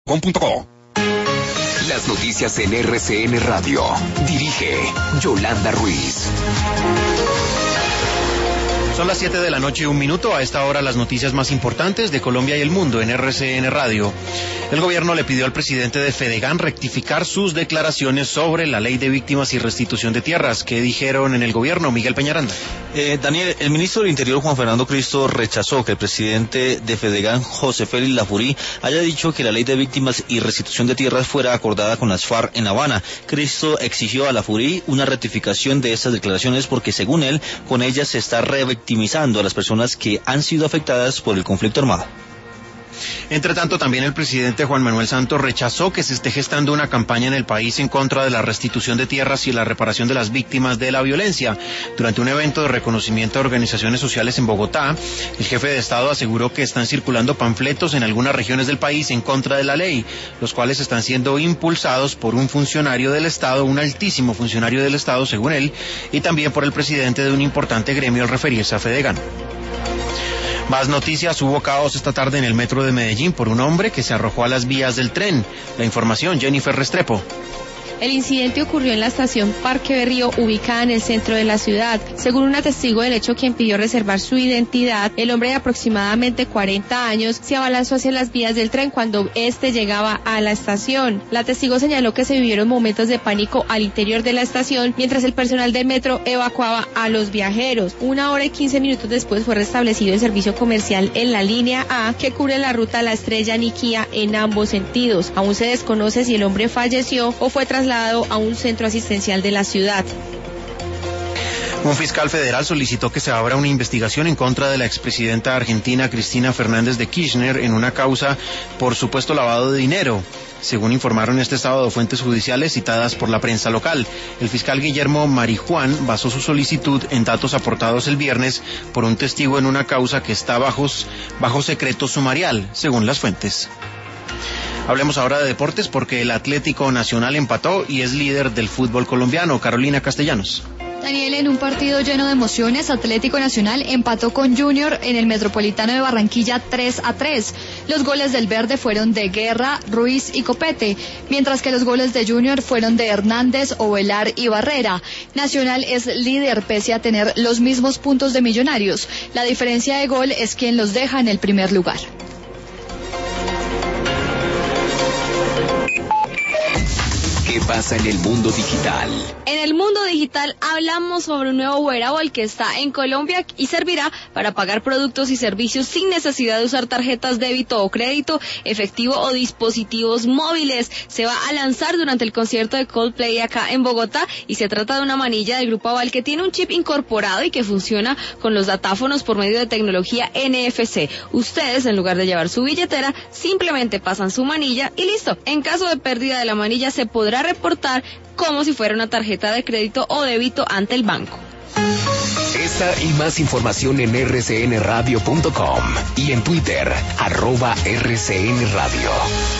Las noticias en RCN Radio. Dirige Yolanda Ruiz. Son las 7 de la noche y 1 minuto. A esta hora las noticias más importantes de Colombia y el mundo en RCN Radio. El gobierno le pidió al presidente de Fedegan rectificar sus declaraciones sobre la ley de víctimas y restitución de tierras. ¿Qué dijeron en el gobierno? Miguel Peñaranda. Daniel, el ministro del Interior, Juan Fernando Cristo, rechazó que el presidente de Fedegan, José Félix Lafurí, haya dicho que la ley de víctimas y restitución de tierras fuera acordada con las FARC en La Habana. Cristo exigió a Lafurí una rectificación de estas declaraciones porque, según él, con ellas se está revictimizando a las personas que han sido afectadas por el conflicto armado. Entre tanto, también el presidente Juan Manuel Santos rechazó que se esté gestando una campaña en el país en contra de la restitución de tierras y la reparación de las víctimas de la violencia. Durante un evento de reconocimiento a organizaciones sociales en Bogotá, el jefe de Estado aseguró que están circulando panfletos en algunas regiones del país en contra de la ley, los cuales están siendo impulsados por un funcionario del Estado, un altísimo funcionario del Estado, según él, y también por el presidente de un importante gremio al referirse a Fedegan. Más noticias, hubo caos esta tarde en el metro de Medellín por un hombre que se arrojó a las vías del tren. La información, Jennifer Restrepo. El incidente ocurrió en la estación Parque Berrío, ubicada en el centro de la ciudad. Según una testigo del hecho quien pidió reservar su identidad, el hombre de aproximadamente 40 años se abalanzó hacia las vías del tren cuando éste llegaba a la estación. La testigo señaló que se vivieron momentos de pánico al interior de la estación mientras el personal del metro evacuaba a los viajeros. 1 hora y 15 minutos después fue restablecido el servicio comercial en la línea A, que cubre la ruta La Estrella-Niquía en ambos sentidos. Aún se desconoce si el hombre falleció o fue trasladado a un centro asistencial de la ciudad. Un fiscal federal solicitó que se abra una investigación en contra de la expresidenta argentina Cristina Fernández de Kirchner en una causa por supuesto lavado de dinero. Según informaron este sábado fuentes judiciales citadas por la prensa local, el fiscal Guillermo Marijuán basó su solicitud en datos aportados el viernes por un testigo en una causa que está bajo secreto sumarial, según las fuentes. Hablemos ahora de deportes porque el Atlético Nacional empató y es líder del fútbol colombiano. Carolina Castellanos. Daniel, en un partido lleno de emociones, Atlético Nacional empató con Junior en el Metropolitano de Barranquilla 3-3. Los goles del verde fueron de Guerra, Ruiz y Copete, mientras que los goles de Junior fueron de Hernández, Ovelar y Barrera. Nacional es líder pese a tener los mismos puntos de Millonarios. La diferencia de gol es quien los deja en el primer lugar. ¿Qué pasa en el mundo digital? En el mundo digital hablamos sobre un nuevo wearable que está en Colombia y servirá para pagar productos y servicios sin necesidad de usar tarjetas débito o crédito, efectivo o dispositivos móviles. Se va a lanzar durante el concierto de Coldplay acá en Bogotá y se trata de una manilla del grupo Aval que tiene un chip incorporado y que funciona con los datáfonos por medio de tecnología NFC. Ustedes, en lugar de llevar su billetera, simplemente pasan su manilla y listo. En caso de pérdida de la manilla se podrá reportar como si fuera una tarjeta de crédito o débito ante el banco. Esta y más información en rcnradio.com y en Twitter, @RCNRadio.